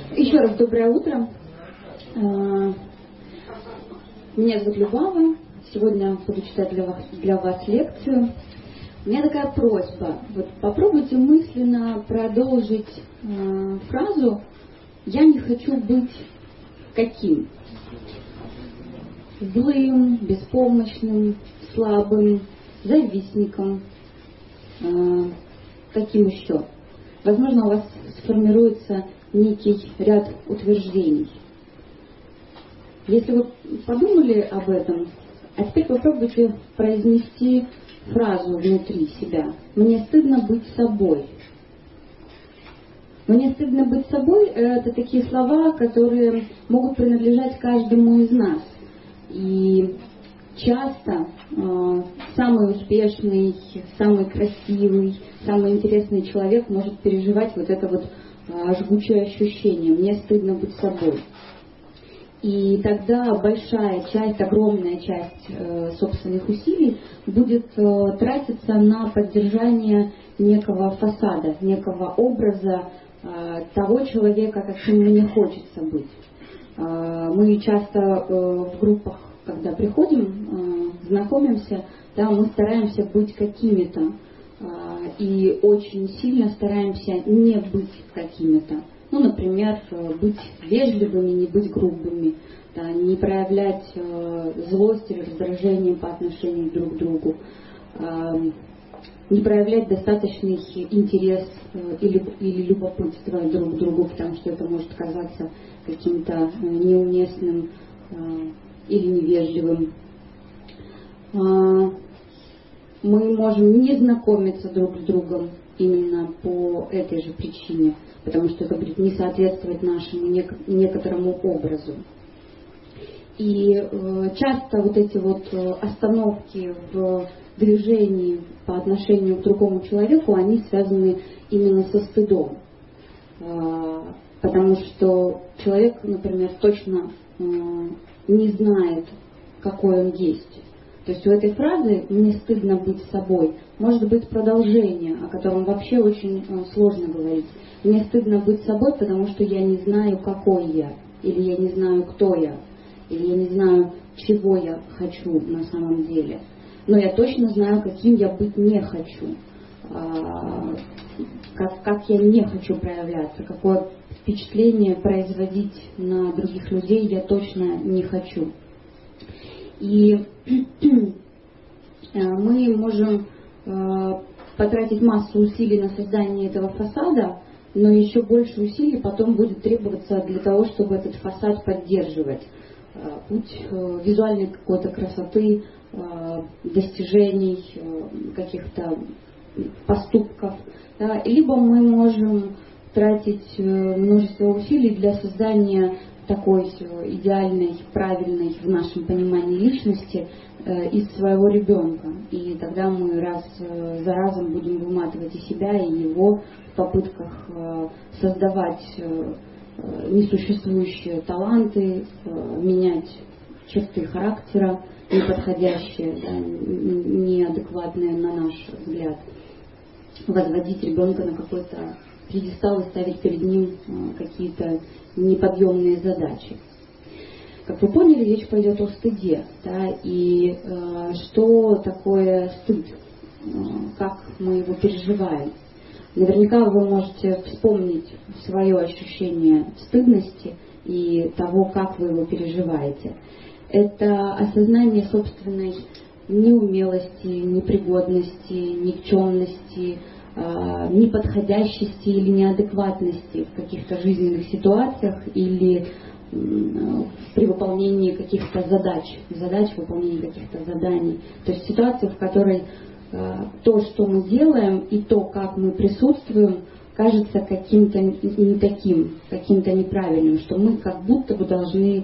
Еще раз доброе утро. Меня зовут Любава. Сегодня буду читать для вас лекцию. У меня такая просьба. Вот попробуйте мысленно продолжить фразу «Я не хочу быть каким». Злым, беспомощным, слабым, завистником. Каким еще? Возможно, у вас сформируется некий ряд утверждений. Если вы подумали об этом, а теперь попробуйте произнести фразу внутри себя. «Мне стыдно быть собой». «Мне стыдно быть собой» — это такие слова, которые могут принадлежать каждому из нас. И часто самый успешный, самый красивый, самый интересный человек может переживать вот это вот жгучее ощущение «мне стыдно быть собой». И тогда большая часть, огромная часть собственных усилий будет тратиться на поддержание некого фасада, некого образа того человека, каким мне хочется быть. Мы часто в группах, когда приходим, знакомимся, да, мы стараемся быть какими-то и очень сильно стараемся не быть какими-то. Ну, например, быть вежливыми, не быть грубыми, да, не проявлять злость или раздражение по отношению друг к другу, не проявлять достаточный интерес или любопытство друг к другу, потому что это может казаться каким-то неуместным или невежливым. Мы можем не знакомиться друг с другом именно по этой же причине, потому что это будет не соответствовать нашему некоторому образу. И часто вот эти вот остановки в движении по отношению к другому человеку, они связаны именно со стыдом. Потому что человек, например, точно не знает, какой он есть. То есть у этой фразы «мне стыдно быть собой» может быть продолжение, о котором вообще очень сложно говорить. Мне стыдно быть собой, потому что я не знаю, какой я, или я не знаю, кто я, или я не знаю, чего я хочу на самом деле. Но я точно знаю, каким я быть не хочу, как я не хочу проявляться, какое впечатление производить на других людей я точно не хочу. И мы можем потратить массу усилий на создание этого фасада, но еще больше усилий потом будет требоваться для того, чтобы этот фасад поддерживать. Путь визуальной какой-то красоты, достижений, каких-то поступков. Да? Либо мы можем тратить множество усилий для создания такой идеальной, правильной в нашем понимании личности из своего ребенка. И тогда мы раз за разом будем выматывать и себя, и его в попытках создавать несуществующие таланты, менять черты характера, неподходящие, да, неадекватные на наш взгляд, возводить ребенка на какой-то пьедестал и ставить перед ним какие-то неподъемные задачи. Как вы поняли, речь пойдет о стыде, да, и что такое стыд, как мы его переживаем. Наверняка вы можете вспомнить свое ощущение стыдности и того, как вы его переживаете. Это осознание собственной неумелости, непригодности, никчемности, неподходящести или неадекватности в каких-то жизненных ситуациях или при выполнении каких-то задач, выполнении каких-то заданий. То есть ситуация, в которой то, что мы делаем, и то, как мы присутствуем, кажется каким-то не таким, каким-то неправильным, что мы как будто бы должны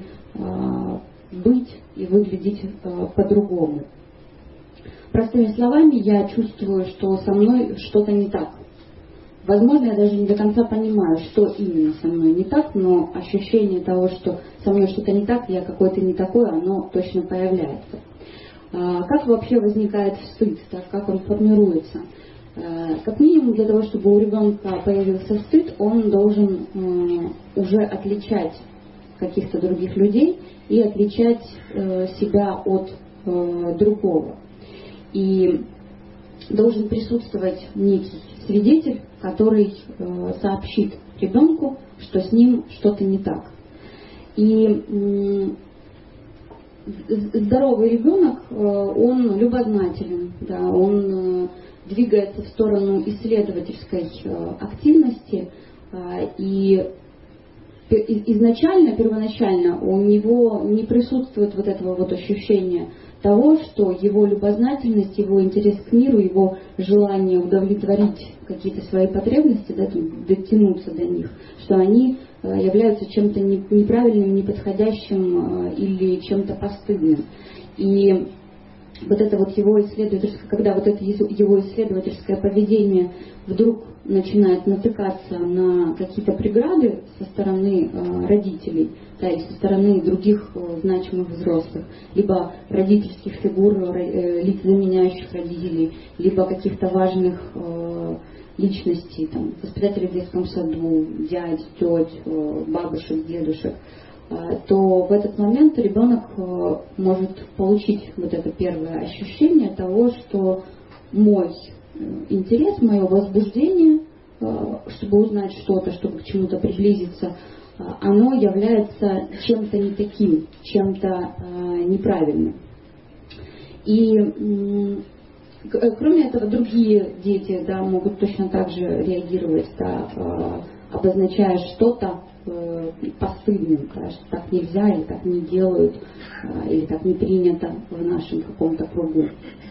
быть и выглядеть по-другому. Простыми словами, я чувствую, что со мной что-то не так. Возможно, я даже не до конца понимаю, что именно со мной не так, но ощущение того, что со мной что-то не так, я какой-то не такой, оно точно появляется. Как вообще возникает стыд, так, как он формируется? Как минимум, для того, чтобы у ребенка появился стыд, он должен уже отличать каких-то других людей и отличать себя от другого. И должен присутствовать некий свидетель, который сообщит ребенку, что с ним что-то не так. И здоровый ребенок, он любознателен, да, он двигается в сторону исследовательской активности, и изначально, первоначально у него не присутствует вот этого вот ощущения того, что его любознательность, его интерес к миру, его желание удовлетворить какие-то свои потребности, да, дотянуться до них, что они являются чем-то неправильным, неподходящим или чем-то постыдным. И вот это вот его исследовательское, когда вот это его исследовательское поведение вдруг начинает натыкаться на какие-то преграды со стороны родителей, да, и со стороны других значимых взрослых, либо родительских фигур, лиц, заменяющих родителей, либо каких-то важных личностей, там, воспитателей в детском саду, дядь, теть, бабушек, дедушек, то в этот момент ребенок может получить вот это первое ощущение того, что мой интерес, мое возбуждение, чтобы узнать что-то, чтобы к чему-то приблизиться, оно является чем-то не таким, чем-то неправильным. И кроме этого, другие дети, да, могут точно так же реагировать, да, обозначая что-то постыдным, да, что так нельзя, или так не делают, или так не принято в нашем каком-то кругу.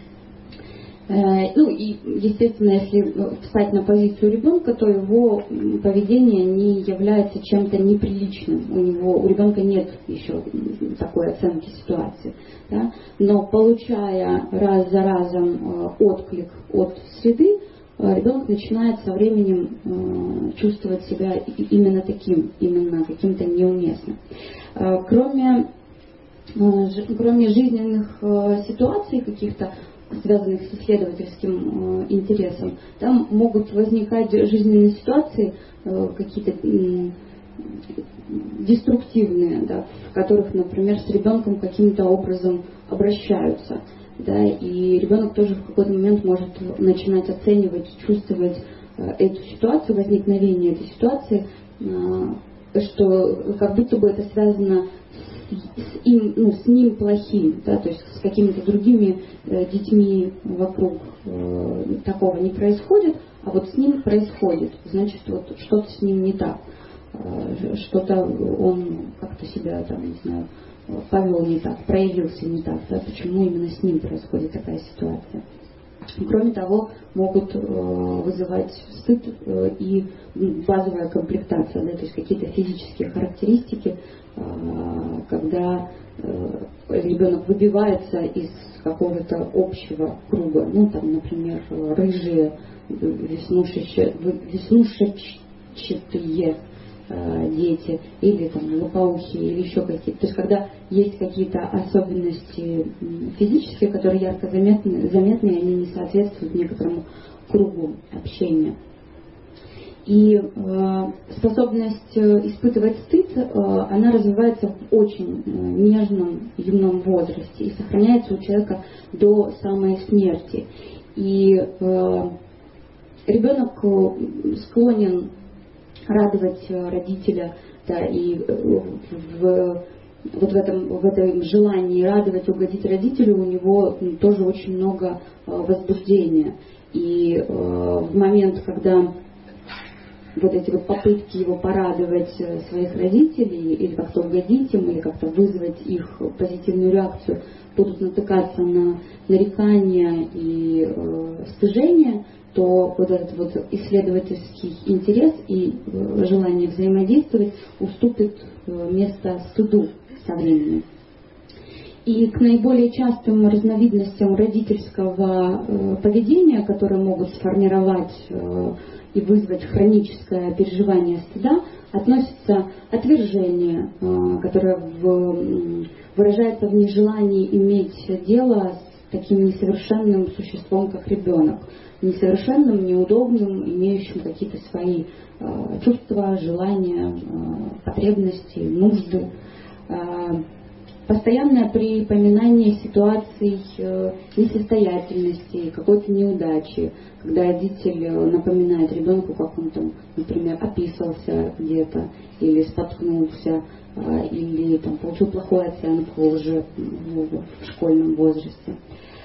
Ну и, естественно, если встать на позицию ребенка, то его поведение не является чем-то неприличным. У ребенка нет еще такой оценки ситуации. Да? Но получая раз за разом отклик от среды, ребенок начинает со временем чувствовать себя именно таким, именно каким-то неуместным. Кроме жизненных ситуаций каких-то, связанных с исследовательским интересом, там могут возникать жизненные ситуации какие-то деструктивные, да, в которых, например, с ребенком каким-то образом обращаются. Да, и ребенок тоже в какой-то момент может начинать оценивать, чувствовать эту ситуацию, возникновение этой ситуации, что как будто бы это связано с ним плохим, да, то есть с какими-то другими детьми вокруг такого не происходит, а вот с ним происходит, значит, вот что-то с ним не так, что-то он как-то себя, там, не знаю, повел не так, проявился не так, да, почему именно с ним происходит такая ситуация. Кроме того, могут вызывать стыд и базовая комплектация, да, то есть какие-то физические характеристики, когда ребенок выбивается из какого-то общего круга, ну там, например, рыжие, веснушчатые дети, или там лопоухие, или еще какие-то. То есть когда есть какие-то особенности физические, которые ярко заметны, и они не соответствуют некоторому кругу общения. И способность испытывать стыд, она развивается в очень нежном юном возрасте и сохраняется у человека до самой смерти. И ребенок склонен радовать родителя, да, и в этом желании радовать, угодить родителю у него тоже очень много возбуждения. И в момент, когда вот эти вот попытки его порадовать своих родителей, или как-то угодить им, или как-то вызвать их позитивную реакцию, будут натыкаться на нарекания и стыжение, то вот этот вот исследовательский интерес и желание взаимодействовать уступит место стыду со временем. И к наиболее частым разновидностям родительского поведения, которые могут сформировать и вызвать хроническое переживание стыда, относится отвержение, которое выражается в нежелании иметь дело с таким несовершенным существом, как ребенок. несовершенным, неудобным, имеющим какие-то свои чувства, желания, потребности, нужды. Постоянное припоминание ситуаций несостоятельности, какой-то неудачи, когда родитель напоминает ребенку, как он там, например, описался где-то, или споткнулся, или там, получил плохую оценку уже в школьном возрасте.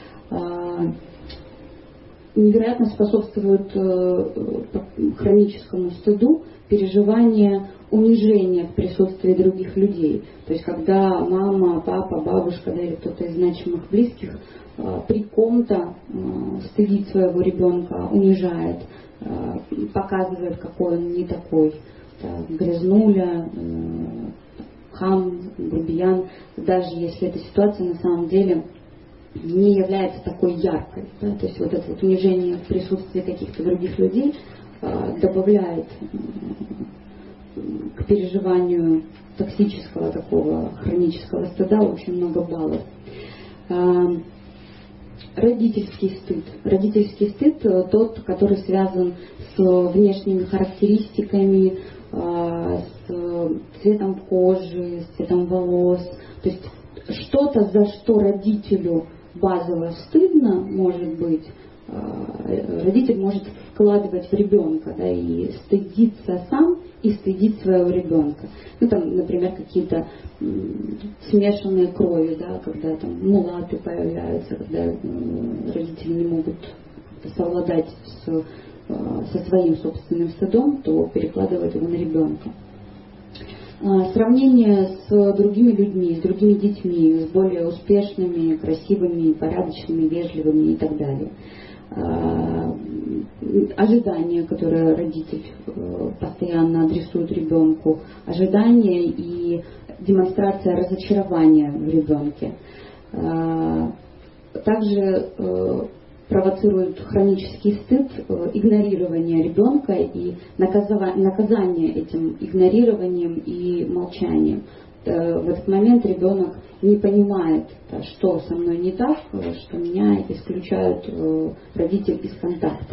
Невероятно способствует хроническому стыду переживание унижения в присутствии других людей. То есть, когда мама, папа, бабушка, да, или кто-то из значимых близких при ком-то стыдит своего ребенка, унижает, показывает, какой он не такой, грязнуля, хам, грубиян, даже если эта ситуация на самом деле не является такой яркой. Да? То есть вот это вот унижение в присутствии каких-то других людей добавляет к переживанию токсического такого хронического стыда очень много баллов. Родительский стыд. Родительский стыд тот, который связан с внешними характеристиками, с цветом кожи, с цветом волос. То есть что-то, за что родителю базово стыдно, может быть, родитель может вкладывать в ребенка, да, и стыдиться сам, и стыдить своего ребенка. Ну, там, например, какие-то смешанные крови, да, когда там мулаты появляются, когда родители не могут совладать со своим собственным стыдом, то перекладывают его на ребенка. Сравнение с другими людьми, с другими детьми, с более успешными, красивыми, порядочными, вежливыми и так далее. Ожидания, которые родитель постоянно адресует ребенку, ожидания и демонстрация разочарования в ребенке. Также провоцирует хронический стыд, игнорирование ребенка и наказание этим игнорированием и молчанием. В этот момент ребенок не понимает, что со мной не так, что меня исключают родители из контакта.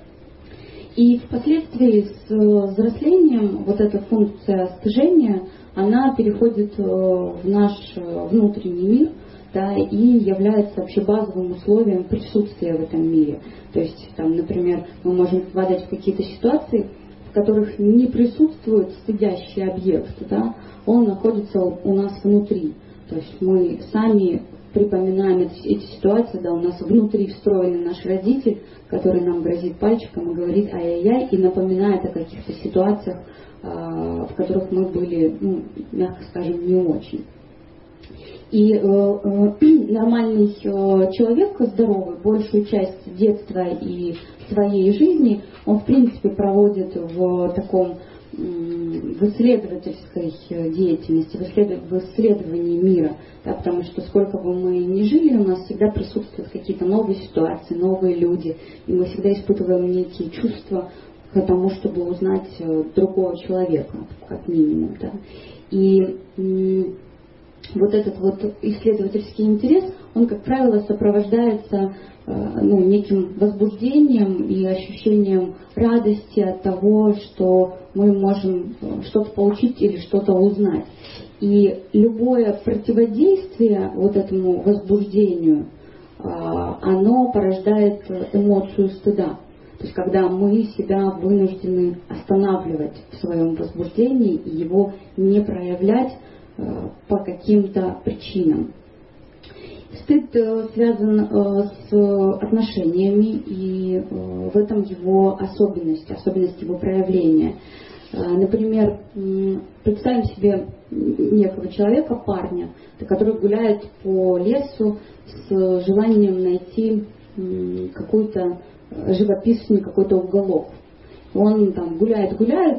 И впоследствии с взрослением вот эта функция стыжения, она переходит в наш внутренний мир, да, и является вообще базовым условием присутствия в этом мире. То есть, там, например, мы можем попадать в какие-то ситуации, в которых не присутствует стыдящий объект, да, он находится у нас внутри. То есть мы сами припоминаем эти ситуации, да, у нас внутри встроенный наш родитель, который нам грозит пальчиком и говорит ай-яй-яй, и напоминает о каких-то ситуациях, в которых мы были, ну, мягко скажем, не очень. И нормальный человек, здоровый, большую часть детства и своей жизни он, в принципе, проводит в таком в исследовательской деятельности, в исследовании мира, да, потому что сколько бы мы ни жили, у нас всегда присутствуют какие-то новые ситуации, новые люди, и мы всегда испытываем некие чувства к тому, чтобы узнать другого человека, как минимум. Да. И вот этот вот исследовательский интерес, он, как правило, сопровождается неким возбуждением и ощущением радости от того, что мы можем что-то получить или что-то узнать. И любое противодействие вот этому возбуждению, оно порождает эмоцию стыда. То есть когда мы себя вынуждены останавливать в своем возбуждении и его не проявлять по каким-то причинам. Стыд связан с отношениями, и в этом его особенность его проявления. Например, представим себе некого человека, парня, который гуляет по лесу с желанием найти какой-то живописный какой-то уголок. Он там гуляет,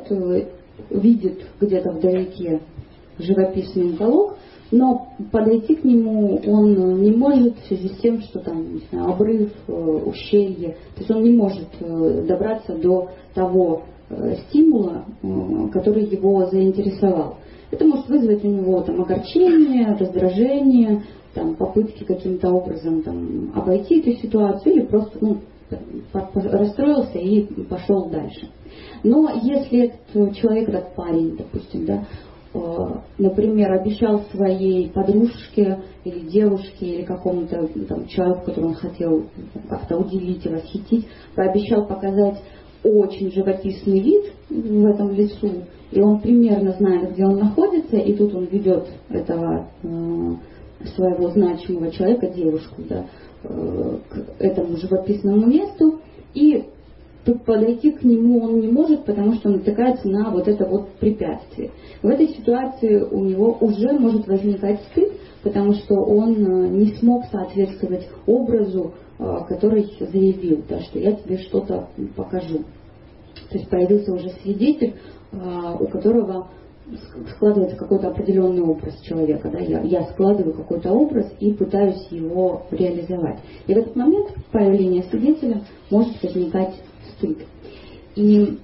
видит где-то вдалеке живописный уголок, но подойти к нему он не может в связи с тем, что там, не знаю, обрыв, ущелье. То есть он не может добраться до того стимула, который его заинтересовал. Это может вызвать у него там огорчение, раздражение, там, попытки каким-то образом там, обойти эту ситуацию или просто расстроился и пошел дальше. Но если этот человек, этот парень, допустим, да, например, обещал своей подружке или девушке, или какому-то там человеку, которого он хотел как-то удивить и восхитить, пообещал показать очень живописный вид в этом лесу, и он примерно знает, где он находится, и тут он ведет этого своего значимого человека, девушку, да, к этому живописному месту, и подойти к нему он не может, потому что он натыкается на вот это вот препятствие. В этой ситуации у него уже может возникать стыд, потому что он не смог соответствовать образу, который заявил, да, что я тебе что-то покажу. То есть появился уже свидетель, у которого складывается какой-то определенный образ человека. Да? Я складываю какой-то образ и пытаюсь его реализовать. И в этот момент появления свидетеля может возникать стыд. И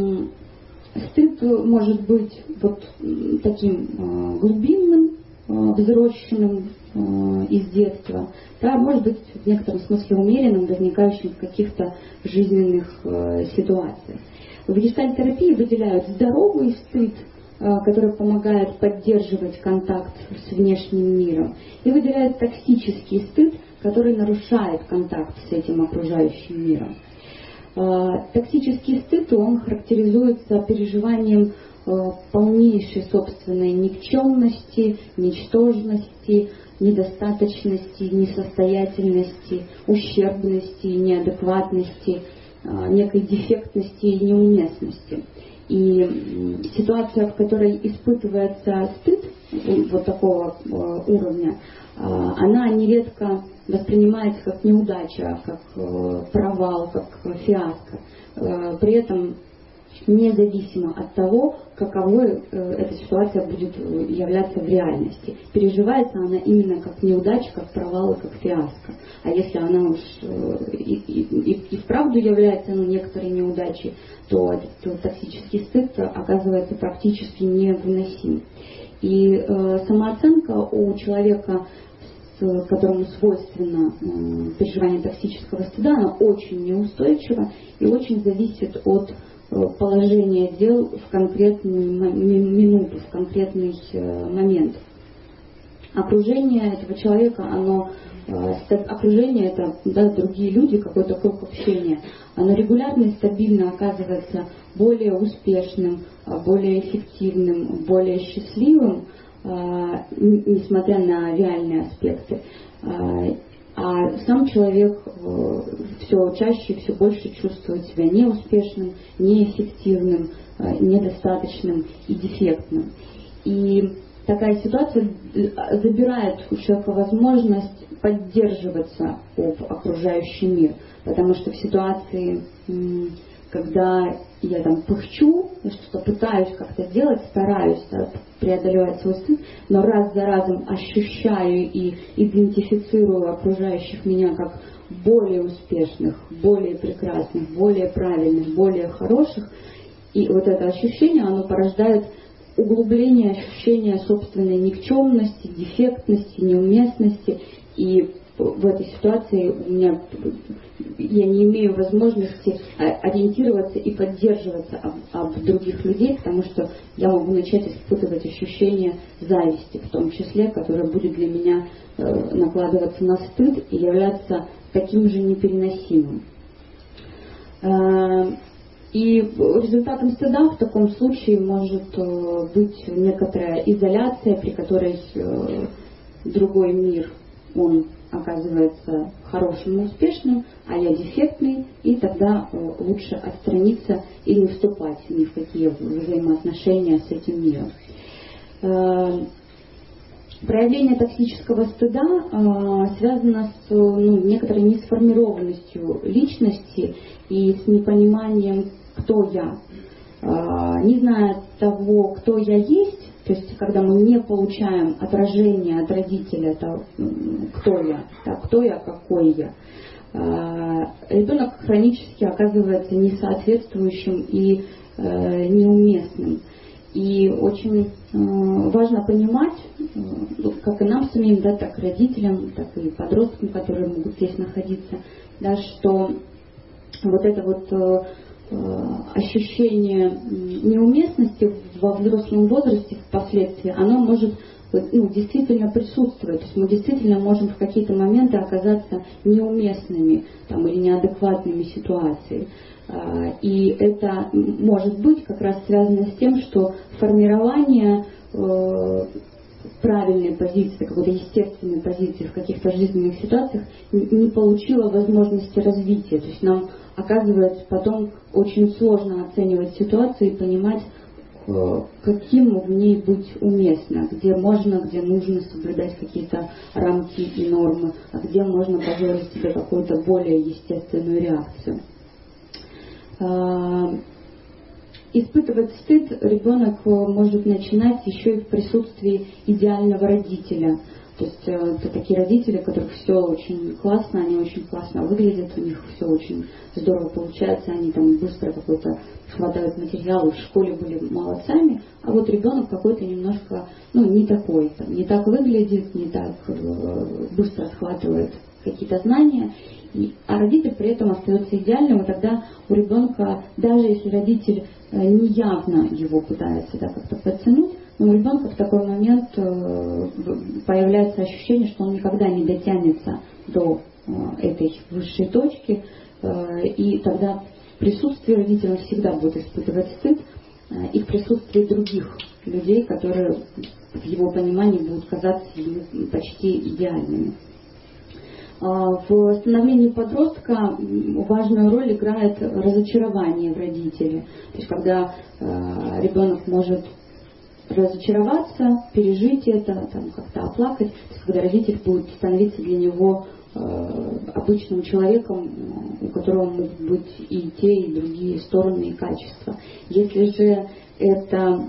стыд может быть вот таким глубинным, взросшенным из детства, да, может быть в некотором смысле умеренным, возникающим в каких-то жизненных ситуациях. В гештальт-терапии выделяют здоровый стыд, который помогает поддерживать контакт с внешним миром, и выделяют токсический стыд, который нарушает контакт с этим окружающим миром. Токсический стыд, он характеризуется переживанием полнейшей собственной никчемности, ничтожности, недостаточности, несостоятельности, ущербности, неадекватности, некой дефектности и неуместности. И ситуация, в которой испытывается стыд вот такого уровня, она нередко воспринимается как неудача, как провал, как фиаско. При этом независимо от того, каковой эта ситуация будет являться в реальности. Переживается она именно как неудача, как провал и как фиаско. А если она уж и вправду является некоторой неудачей, то этот токсический стыд оказывается практически невыносим. И самооценка у человека, которому свойственно переживание токсического стыда, она очень неустойчива и очень зависит от положения дел в конкретную минуту, в конкретный момент. Окружение этого человека, окружение это, да, другие люди, какой-то круг общения, оно регулярно и стабильно оказывается более успешным, более эффективным, более счастливым, несмотря на реальные аспекты. А сам человек все чаще и все больше чувствует себя неуспешным, неэффективным, недостаточным и дефектным. И такая ситуация забирает у человека возможность поддерживаться об окружающий мир. Потому что в ситуации, когда я там пыхчу, что-то пытаюсь как-то сделать, стараюсь преодолевать свой стыд, но раз за разом ощущаю и идентифицирую окружающих меня как более успешных, более прекрасных, более правильных, более хороших, и вот это ощущение, оно порождает углубление ощущения собственной никчемности, дефектности, неуместности, и в этой ситуации я не имею возможности ориентироваться и поддерживаться об других людей, потому что я могу начать испытывать ощущение зависти, в том числе, которое будет для меня накладываться на стыд и являться таким же непереносимым. И результатом стыда в таком случае может быть некоторая изоляция, при которой другой мир, он оказывается хорошим и успешным, а я дефектный, и тогда лучше отстраниться и не вступать ни в какие взаимоотношения с этим миром. Проявление токсического стыда связано с некоторой несформированностью личности и с непониманием, кто я. Не зная того, кто я есть, то есть когда мы не получаем отражение от родителя того, кто я, какой я, ребенок хронически оказывается несоответствующим и неуместным. И очень важно понимать, как и нам самим, да, так и родителям, так и подросткам, которые могут здесь находиться, да, что вот это вот ощущение неуместности во взрослом возрасте впоследствии, оно может действительно присутствовать. То есть мы действительно можем в какие-то моменты оказаться неуместными там, или неадекватными ситуацией. И это может быть как раз связано с тем, что формирование правильной позиции, какой-то естественной позиции в каких-то жизненных ситуациях не получило возможности развития. То есть нам оказывается потом очень сложно оценивать ситуацию и понимать, каким в ней быть уместно, где можно, где нужно соблюдать какие-то рамки и нормы, а где можно позволить себе какую-то более естественную реакцию. Испытывать стыд ребенок может начинать еще и в присутствии идеального родителя. То есть это такие родители, у которых все очень классно, они очень классно выглядят, у них все очень здорово получается, они там быстро какой-то хватают материалы, в школе были молодцами, а вот ребенок какой-то немножко, не такой, там, не так выглядит, не так быстро схватывает какие-то знания, а родитель при этом остается идеальным, и тогда у ребенка, даже если родитель неявно его пытается как-то подтянуть, но у ребенка в такой момент появляется ощущение, что он никогда не дотянется до этой высшей точки, и тогда в присутствии родителя он всегда будет испытывать стыд, и в присутствии других людей, которые в его понимании будут казаться ему почти идеальными. В становлении подростка важную роль играет разочарование в родителе. То есть когда ребенок может разочароваться, пережить это, там, как-то оплакать, то есть когда родитель будет становиться для него обычным человеком, у которого могут быть и те, и другие стороны и качества. Если же это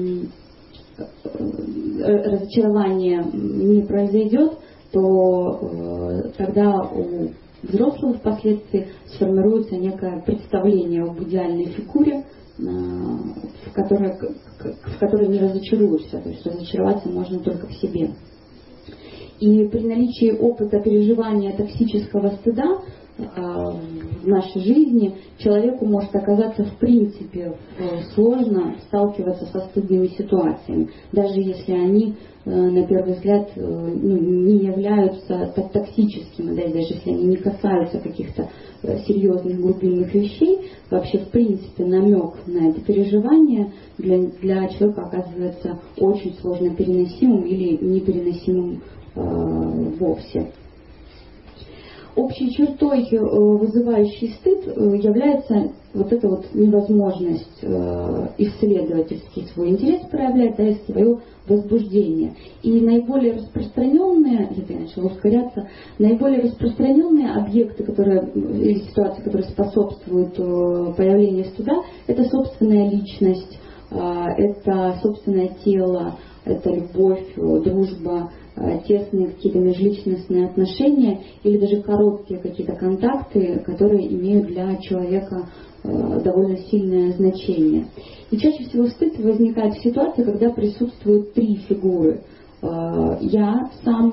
разочарование не произойдет, то тогда у взрослого впоследствии сформируется некое представление об идеальной фигуре, в которой не разочаруешься, то есть разочароваться можно только в себе. И при наличии опыта переживания токсического стыда в нашей жизни человеку может оказаться в принципе сложно сталкиваться со стыдными ситуациями, даже если они на первый взгляд не являются токсическими, даже если они не касаются каких-то серьезных глубинных вещей, вообще в принципе намек на это переживание для человека оказывается очень сложно переносимым или непереносимым вовсе. Общей чертой, вызывающей стыд, является вот эта вот невозможность исследовательский свой интерес проявлять, а свое возбуждение. И наиболее распространенные, это я начала ускоряться, наиболее распространенные объекты, или ситуации, которые способствуют появлению стыда, это собственная личность, это собственное тело, это любовь, дружба, тесные какие-то межличностные отношения или даже короткие какие-то контакты, которые имеют для человека довольно сильное значение. И чаще всего стыд возникает в ситуации, когда присутствуют три фигуры. Я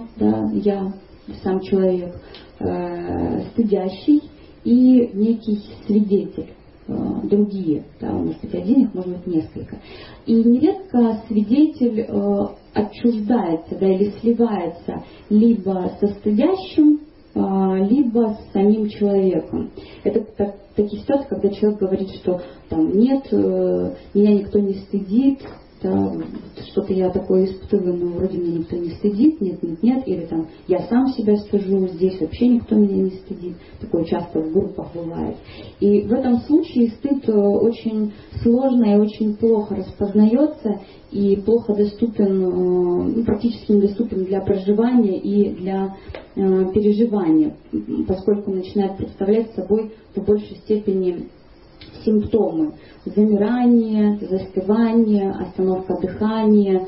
сам человек, стыдящий и некий свидетель. Другие, может быть один их, может быть несколько. И нередко свидетель отчуждается, или сливается либо со стыдящим, либо с самим человеком. Это такие ситуации, когда человек говорит, что нет, меня никто не стыдит, что-то я такое испытываю, но вроде меня никто не стыдит, нет, или я сам себя стыжу, здесь вообще никто меня не стыдит. Такое часто в группах бывает. И в этом случае стыд очень сложно и очень плохо распознается и плохо доступен, практически недоступен для проживания и для переживания, поскольку начинает представлять собой в большей степени симптомы: замирание, застывание, остановка дыхания,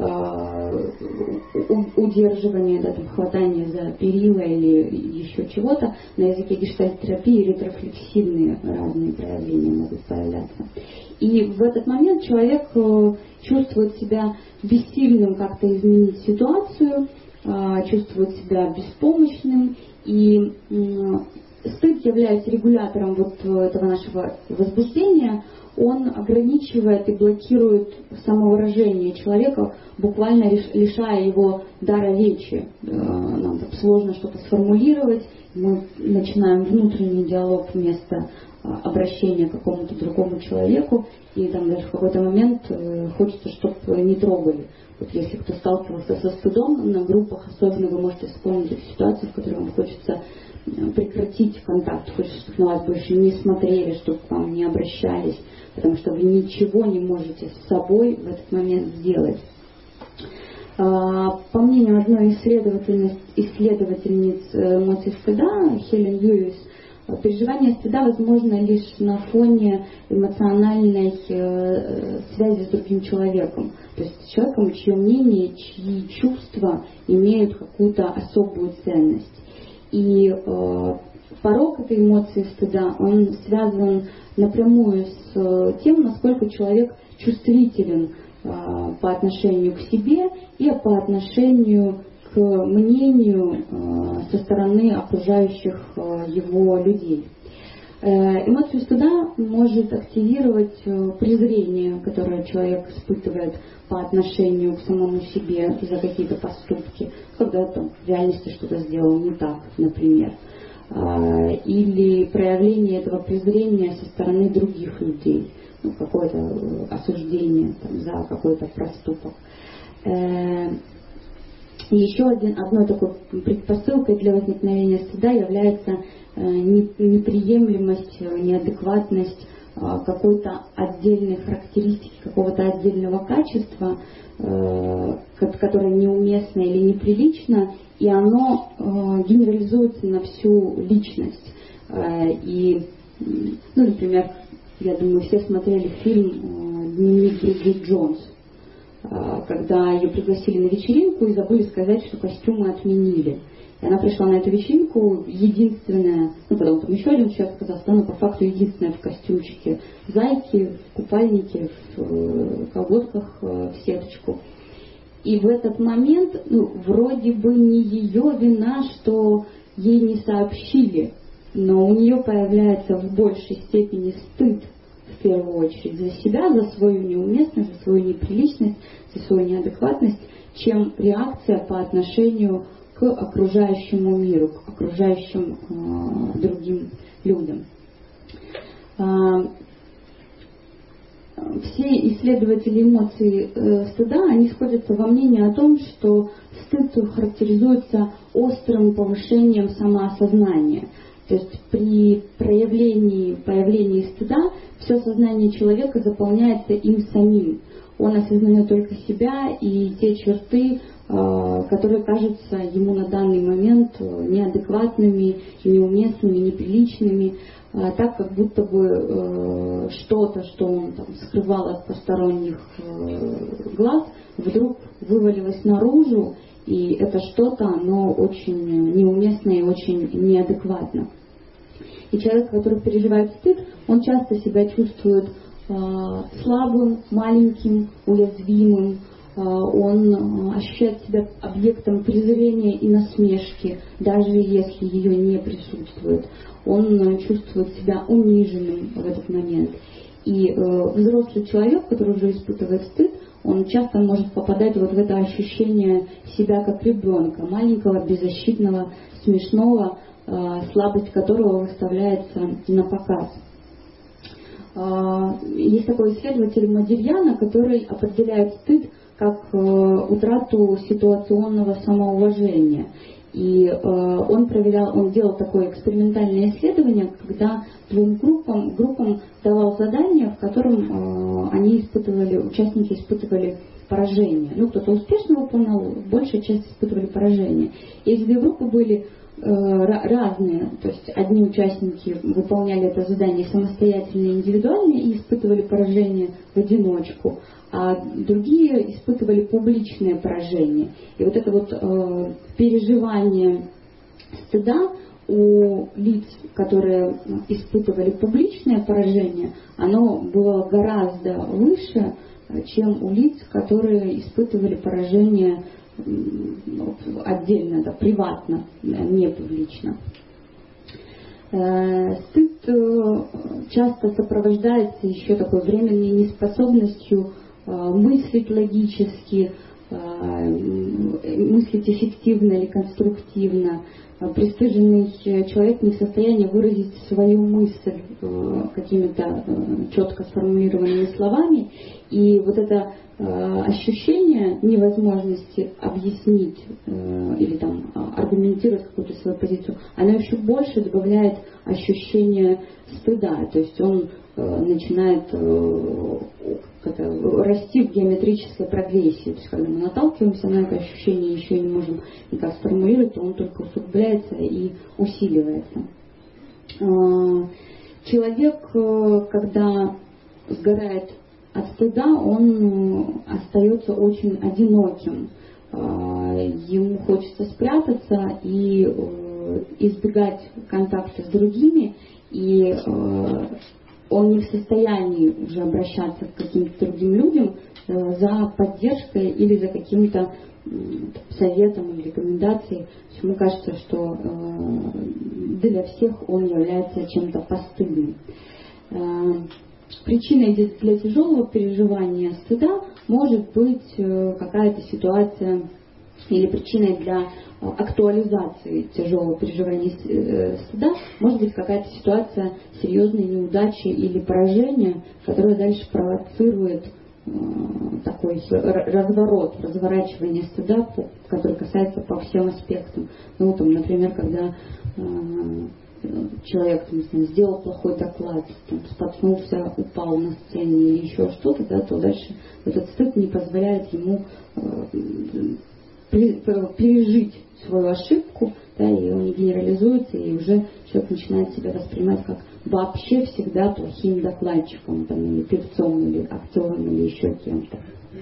удерживание, хватание за перила или еще чего-то. На языке гештальт-терапии ретрофлексивные разные проявления могут появляться. И в этот момент человек чувствует себя бессильным как-то изменить ситуацию, чувствует себя беспомощным, и стыд, являясь регулятором вот этого нашего возбуждения, он ограничивает и блокирует самовыражение человека, буквально лишая его дара речи. Нам сложно что-то сформулировать, мы начинаем внутренний диалог вместо обращения к какому-то другому человеку, и там даже в какой-то момент хочется, чтобы не трогали. Вот если кто сталкивался со стыдом на группах, особенно вы можете вспомнить эту ситуацию, в которой вам хочется прекратить контакт, хочется, чтобы на вас больше не смотрели, чтобы к вам не обращались, потому что вы ничего не можете с собой в этот момент сделать. По мнению одной исследовательниц эмоций стыда, Хелен Льюис, переживание стыда возможно лишь на фоне эмоциональной связи с другим человеком. То есть с человеком, чье мнение, чьи чувства имеют какую-то особую ценность. И порог этой эмоции стыда, он связан напрямую с тем, насколько человек чувствителен по отношению к себе и по отношению к мнению со стороны окружающих его людей. Эмоцию стыда может активировать презрение, которое человек испытывает по отношению к самому себе за какие-то поступки, когда там в реальности что-то сделал не так, например. Или проявление этого презрения со стороны других людей, ну, какое-то осуждение там, за какой-то проступок. И еще одной такой предпосылкой для возникновения стыда является неприемлемость, неадекватность какой-то отдельной характеристики, какого-то отдельного качества, которое неуместно или неприлично, и оно генерализуется на всю личность. И, ну, например, я думаю, все смотрели фильм «Дневник Бриджит Джонс», когда ее пригласили на вечеринку и забыли сказать, что костюмы отменили. И она пришла на эту вечеринку единственная, ну потом там еще один человек сказал, что она по факту единственная в костюмчике зайки, в купальнике, в колготках, в сеточку. И в этот момент, ну, вроде бы не ее вина, что ей не сообщили, но у нее появляется в большей степени стыд, в первую очередь, за себя, за свою неуместность, за свою неприличность, за свою неадекватность, чем реакция по отношению к окружающему миру, к окружающим другим людям. Все исследователи эмоций стыда, они сходятся во мнении о том, что стыд характеризуется острым повышением самоосознания. То есть при появлении стыда все сознание человека заполняется им самим. Он осознает только себя и те черты, которые кажутся ему на данный момент неадекватными, неуместными, неприличными, так как будто бы что-то, что он там скрывал от посторонних глаз, вдруг вывалилось наружу, и это что-то, оно очень неуместно и очень неадекватно. И человек, который переживает стыд, он часто себя чувствует слабым, маленьким, уязвимым, он ощущает себя объектом презрения и насмешки, даже если ее не присутствует. Он чувствует себя униженным в этот момент. И взрослый человек, который уже испытывает стыд, он часто может попадать вот в это ощущение себя как ребенка, маленького, беззащитного, смешного, слабость которого выставляется на показ. Есть такой исследователь Модильяно, который определяет стыд как утрату ситуационного самоуважения. И он делал такое экспериментальное исследование, когда двум группам давал задание, в котором участники испытывали поражение. Ну, кто-то успешно выполнял, большая часть испытывали поражение. И эти две группы были разные, то есть одни участники выполняли это задание самостоятельно, индивидуально и испытывали поражение в одиночку, а другие испытывали публичное поражение. И вот это вот переживание стыда у лиц, которые испытывали публичное поражение, оно было гораздо выше, чем у лиц, которые испытывали поражение отдельно, да, приватно, не публично. Стыд часто сопровождается еще такой временной неспособностью мыслить логически, мыслить эффективно или конструктивно. Пристыженный человек не в состоянии выразить свою мысль какими-то четко сформулированными словами. И вот это ощущение невозможности объяснить или там аргументировать какую-то свою позицию, оно еще больше добавляет ощущение стыда. То есть он начинает расти в геометрической прогрессии. То есть когда мы наталкиваемся на это ощущение, еще и не можем никак сформулировать, то он только усугубляется и усиливается. Человек, когда сгорает от стыда, он остается очень одиноким. Ему хочется спрятаться и избегать контакта с другими, и он не в состоянии уже обращаться к каким-то другим людям за поддержкой или за каким-то советом или рекомендацией. Ему кажется, что для всех он является чем-то постыдным. Причиной для тяжелого переживания стыда может быть какая-то ситуация, или причиной для актуализации тяжелого переживания стыда может быть какая-то ситуация серьезной неудачи или поражения, которая дальше провоцирует такой разворачивание стыда, который касается по всем аспектам. Ну, там, например, когда человек, не знаю, сделал плохой доклад, там, споткнулся, упал на сцене или еще что-то, да, то дальше этот стыд не позволяет ему пережить свою ошибку, да, и он не генерализуется, и уже человек начинает себя воспринимать как вообще всегда плохим докладчиком, там, или певцом, или актером, или еще кем-то.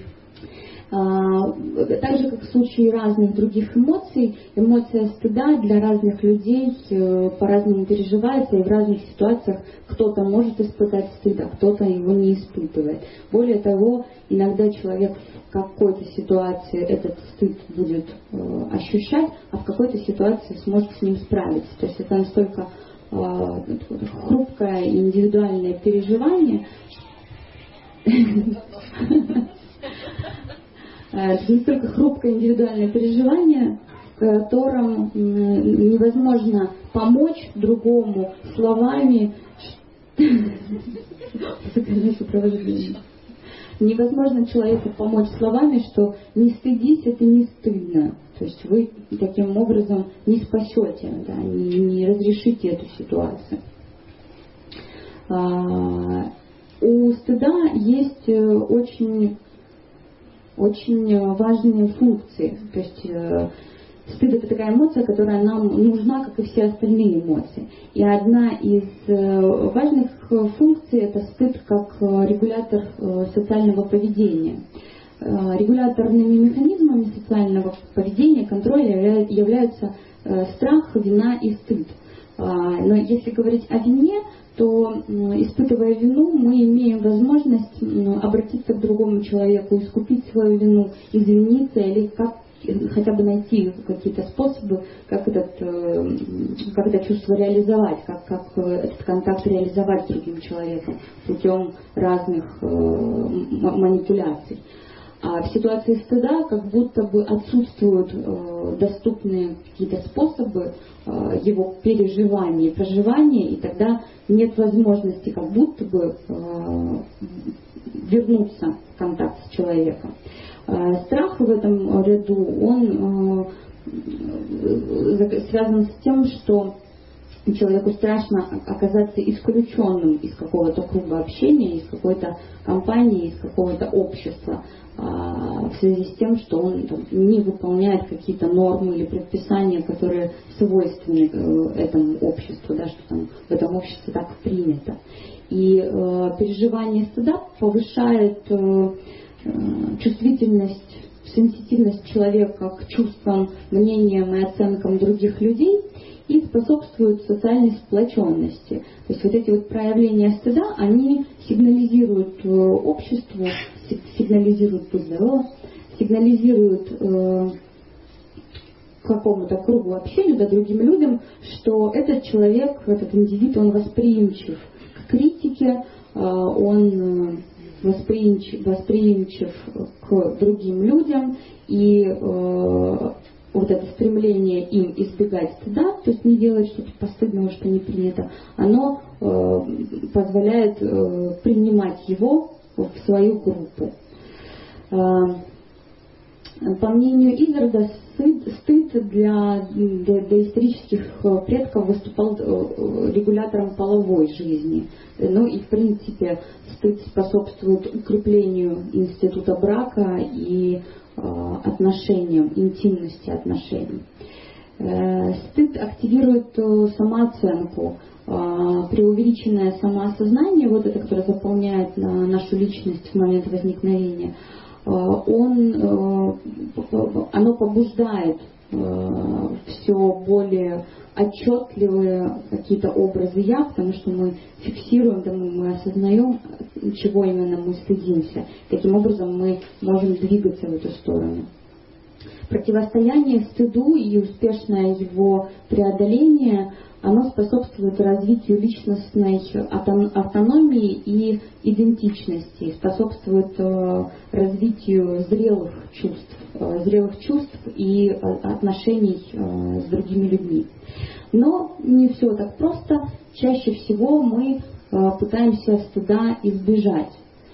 Так же, как в случае разных других эмоций, эмоция стыда для разных людей по-разному переживается, и в разных ситуациях кто-то может испытать стыд, а кто-то его не испытывает. Более того, иногда человек в какой-то ситуации этот стыд будет ощущать, а в какой-то ситуации сможет с ним справиться. То есть это настолько хрупкое индивидуальное переживание, настолько хрупкое индивидуальное переживание, в котором невозможно помочь другому словами. Невозможно человеку помочь словами, что не стыдись, это не стыдно. То есть вы таким образом не спасете, да, не разрешите эту ситуацию. У стыда есть очень важные функции. То есть стыд — это такая эмоция, которая нам нужна, как и все остальные эмоции. И одна из важных функций — это стыд как регулятор социального поведения. Регуляторными механизмами социального поведения, контроля являются страх, вина и стыд. Но если говорить о вине, то, испытывая вину, мы имеем возможность обратиться к другому человеку, искупить свою вину, извиниться или хотя бы найти какие-то способы, как это чувство реализовать, как этот контакт реализовать с другим человеком путем разных манипуляций. А в ситуации стыда как будто бы отсутствуют доступные какие-то способы его переживания и проживания, и тогда нет возможности как будто бы вернуться в контакт с человеком. Страх в этом ряду, он связан с тем, что человеку страшно оказаться исключенным из какого-то круга общения, из какой-то компании, из какого-то общества, в связи с тем, что он там не выполняет какие-то нормы или предписания, которые свойственны этому обществу, да, что там в этом обществе так принято. И переживание стыда повышает чувствительность, сенситивность человека к чувствам, мнениям и оценкам других людей и способствует социальной сплоченности. То есть вот эти вот проявления стыда, они сигнализируют обществу, сигнализируют какому-то кругу общения, да, другим людям, что этот человек, этот индивид, он восприимчив к критике, он восприимчив к другим людям, и вот это стремление им избегать стыда, то есть не делать что-то постыдного, что не принято, оно позволяет принимать его в свою группу. По мнению Изарда, стыд для доисторических предков выступал регулятором половой жизни. Ну и в принципе стыд способствует укреплению института брака и отношениям, интимности отношений. Стыд активирует самооценку. Преувеличенное самоосознание, вот это, которое заполняет нашу личность в момент возникновения, оно побуждает все более отчетливые какие-то образы «я», потому что мы фиксируем, мы осознаем, чего именно мы стыдимся. Таким образом мы можем двигаться в эту сторону. Противостояние стыду и успешное его преодоление, оно способствует развитию личностной автономии и идентичности, способствует развитию зрелых чувств и отношений с другими людьми. Но не все так просто. Чаще всего мы пытаемся стыда избежать.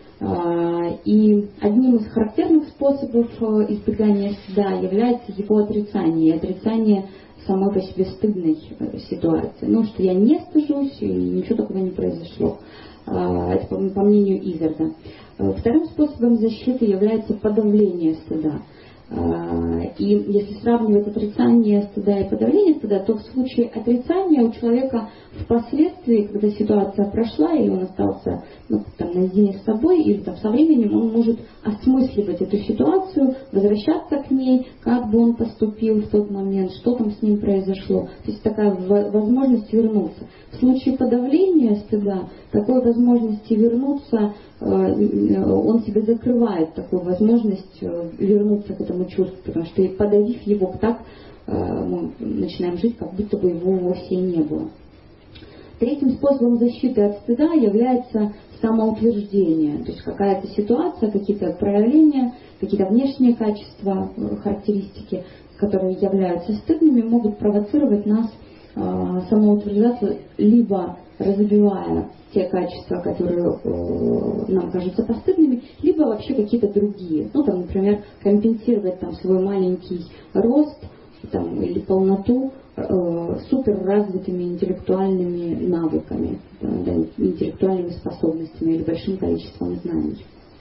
И одним из характерных способов избегания стыда является его отрицание самой по себе стыдной ситуации. Ну, что я не стыжусь, и ничего такого не произошло. Это по мнению Изарда. Вторым способом защиты является подавление стыда. И если сравнивать отрицание стыда и подавление стыда, то в случае отрицания у человека впоследствии, когда ситуация прошла, или он остался наедине с собой, или со временем, он может осмысливать эту ситуацию, возвращаться к ней, как бы он поступил в тот момент, что там с ним произошло. То есть такая возможность вернуться. В случае подавления стыда, такой возможности вернуться, он себе закрывает такую возможность вернуться к этому чувству, потому что подавив его так, мы начинаем жить, как будто бы его вовсе и не было. Третьим способом защиты от стыда является самоутверждение, то есть какая-то ситуация, какие-то проявления, какие-то внешние качества, характеристики, которые являются стыдными, могут провоцировать нас самоутверждаться, либо разбивая те качества, которые нам кажутся постыдными, либо вообще какие-то другие. Ну, там, например, компенсировать свой маленький рост или полноту суперразвитыми интеллектуальными навыками, интеллектуальными способностями или большим количеством знаний.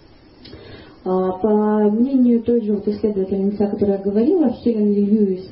По мнению той же исследовательницы, о которой я говорила, Хелен Ли Льюис,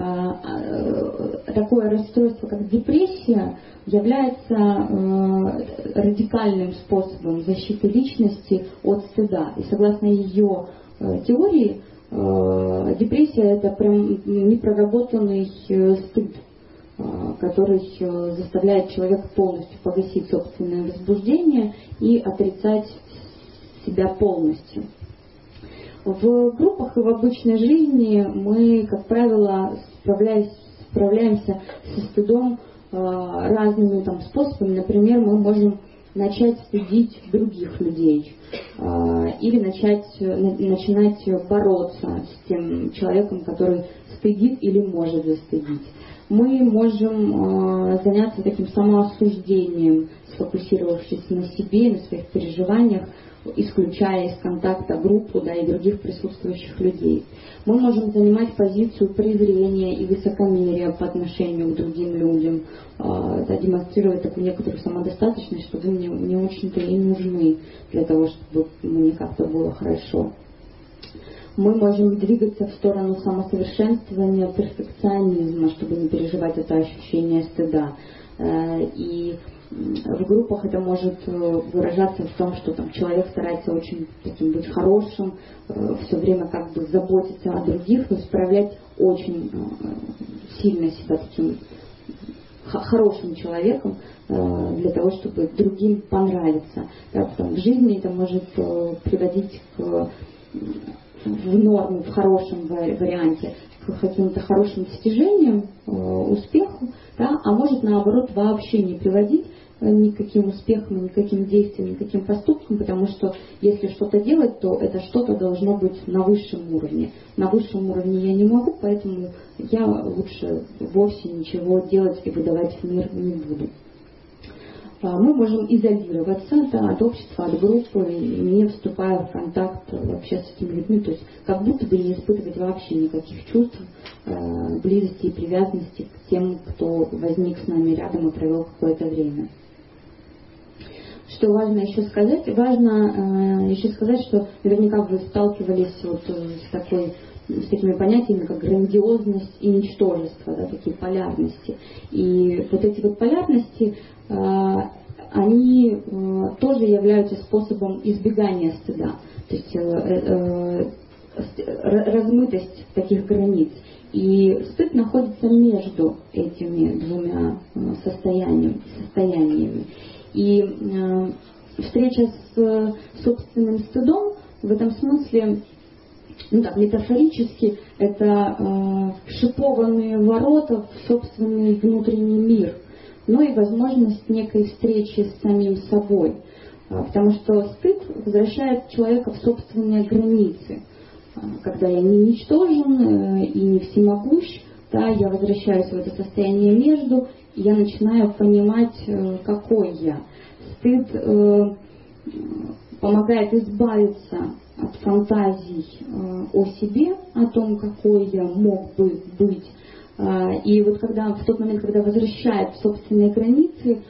такое расстройство, как депрессия, является радикальным способом защиты личности от стыда. И согласно ее теории, депрессия — это прям непроработанный стыд, который заставляет человека полностью погасить собственное возбуждение и отрицать себя полностью. В группах и в обычной жизни мы, как правило, справляемся со стыдом разными способами. Например, мы можем начать стыдить других людей или начинать бороться с тем человеком, который стыдит или может застыдить. Мы можем заняться таким самоосуждением, сфокусировавшись на себе, на своих переживаниях, исключая из контакта группу, и других присутствующих людей. Мы можем занимать позицию презрения и высокомерия по отношению к другим людям, демонстрировать такую некоторую самодостаточность, что вы мне не очень-то и нужны для того, чтобы мне как-то было хорошо. Мы можем двигаться в сторону самосовершенствования, перфекционизма, чтобы не переживать это ощущение стыда. И в группах это может выражаться в том, что человек старается очень таким быть хорошим, все время заботиться о других, то есть проявлять очень сильно себя таким хорошим человеком для того, чтобы другим понравиться. В жизни это может приводить к в норму, в хорошем варианте, к каким-то хорошим достижениям, успеху, да, а может наоборот вообще не приводить никаким успехом, никаким действиям, никаким поступкам, потому что если что-то делать, то это что-то должно быть на высшем уровне. На высшем уровне я не могу, поэтому я лучше вовсе ничего делать и выдавать в мир не буду. Мы можем изолироваться от общества, от группы, не вступая в контакт вообще с этими людьми, то есть как будто бы не испытывать вообще никаких чувств, близости и привязанности к тем, кто возник с нами рядом и провел какое-то время. Что важно еще сказать? Важно еще сказать, что наверняка вы сталкивались вот с такими понятиями, как грандиозность и ничтожество, да, такие полярности. И вот эти вот полярности, они тоже являются способом избегания стыда. То есть размытость таких границ. И стыд находится между этими двумя состояниями. И встреча с собственным стыдом в этом смысле, метафорически, это шипованные ворота в собственный внутренний мир, но и возможность некой встречи с самим собой. Потому что стыд возвращает человека в собственные границы. Когда я не ничтожен и не всемогущ, да, я возвращаюсь в это состояние между, и я начинаю понимать, какой я. Стыд помогает избавиться от фантазий о себе, о том, какой я мог бы быть. И вот в тот момент, когда возвращает в собственные границы,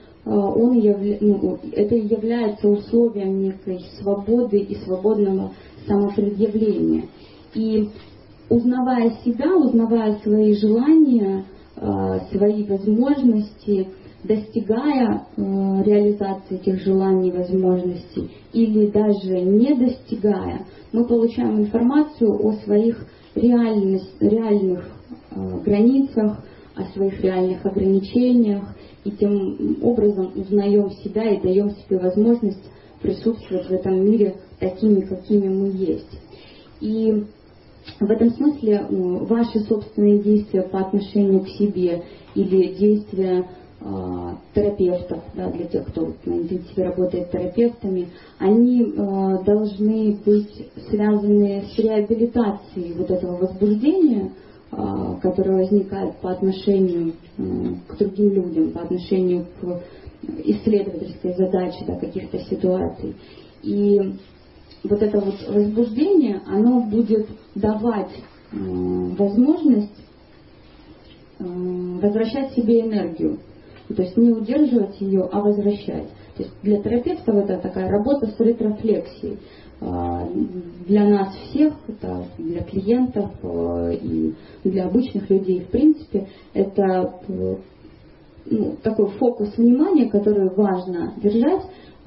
это является условием некой свободы и свободного самопредъявления. И узнавая себя, узнавая свои желания, свои возможности, достигая реализации этих желаний, возможностей, или даже не достигая, мы получаем информацию о своих реальных границах, о своих реальных ограничениях, и тем образом узнаем себя и даем себе возможность присутствовать в этом мире такими, какими мы есть. И в этом смысле ваши собственные действия по отношению к себе или действия терапевтов, да, для тех, кто на интенсиве работает терапевтами, они должны быть связаны с реабилитацией вот этого возбуждения, которое возникает по отношению к другим людям, по отношению к исследовательской задаче, да, каких-то ситуаций. И вот это вот возбуждение, оно будет давать возможность возвращать себе энергию. То есть не удерживать ее, а возвращать. То есть для терапевтов это такая работа с ретрофлексией. Для нас всех, это для клиентов и для обычных людей, в принципе, это такой фокус внимания, который важно держать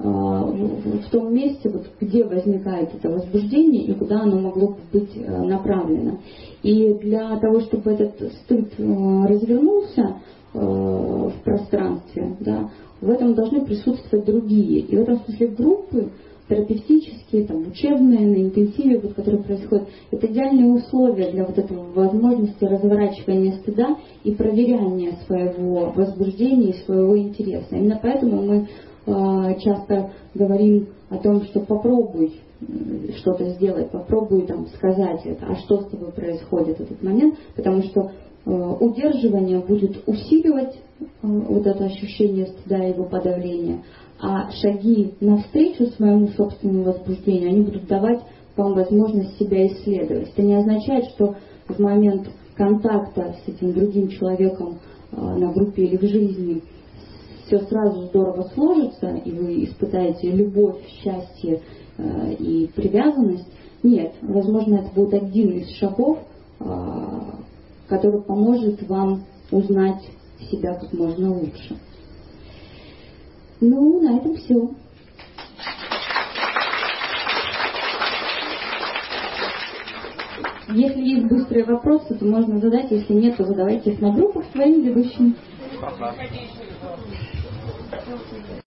в том месте, вот, где возникает это возбуждение и куда оно могло бы быть направлено. И для того, чтобы этот стыд развернулся в пространстве, да, в этом должны присутствовать другие. И в этом смысле группы терапевтические, учебные, на интенсиве, которые происходят, это идеальные условия для вот этого возможности разворачивания стыда и проверяния своего возбуждения и своего интереса. Именно поэтому мы часто говорим о том, что попробуй что-то сделать, попробуй сказать это, а что с тобой происходит в этот момент, потому что удерживание будет усиливать вот это ощущение стыда и его подавления, а шаги навстречу своему собственному возбуждению, они будут давать вам возможность себя исследовать. Это не означает, что в момент контакта с этим другим человеком на группе или в жизни все сразу здорово сложится, и вы испытаете любовь, счастье и привязанность. Нет, возможно, это будет один из шагов, который поможет вам узнать себя как можно лучше. На этом все. Если есть быстрые вопросы, то можно задать. Если нет, то задавайте их на группах своим ведущим.